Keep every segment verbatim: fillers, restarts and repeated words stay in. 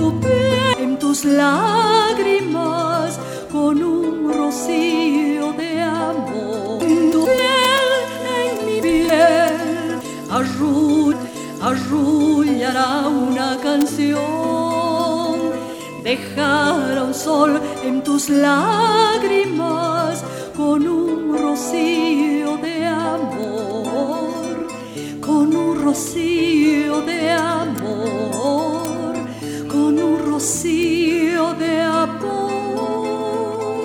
tu piel, en tus lágrimas, con un rocío de amor. En tu piel, en mi piel, arrull, arrullará una canción. Dejará un sol en tus lágrimas, con un rocío de amor, con un rocío de amor, con un rocío de amor.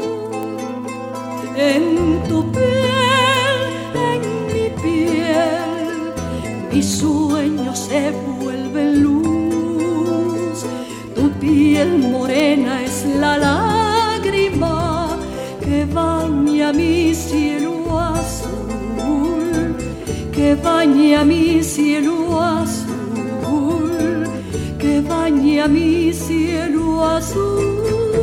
En tu piel, en mi piel, mis sueños se vuelven luz. Tu piel morena es la lágrima que baña mi cielo azul, que baña mi cielo azul, que baña mi cielo azul.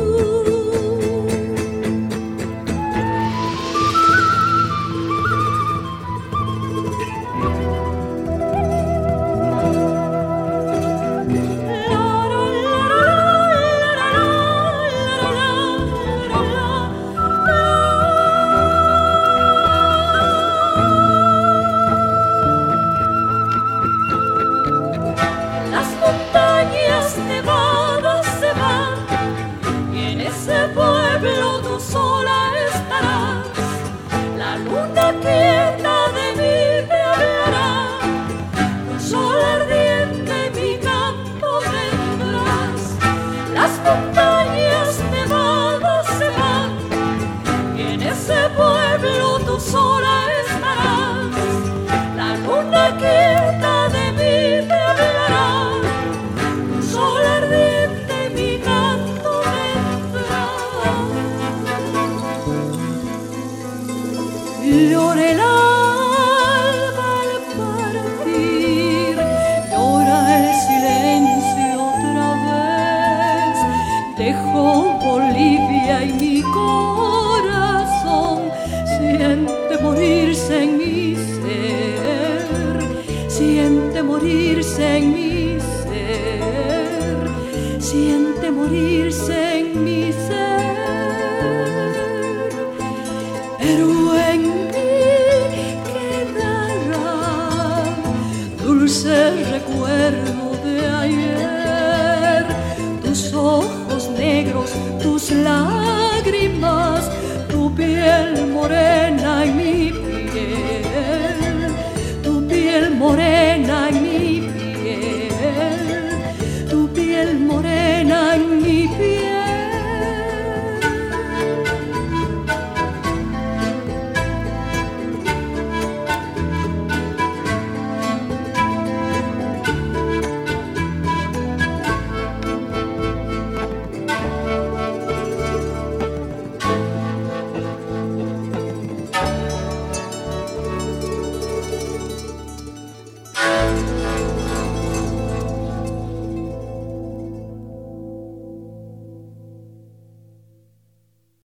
Llora el alma al partir, llora el silencio otra vez. Dejó Bolivia y mi corazón siente morirse en mi ser, siente morirse en mi ser, siente morirse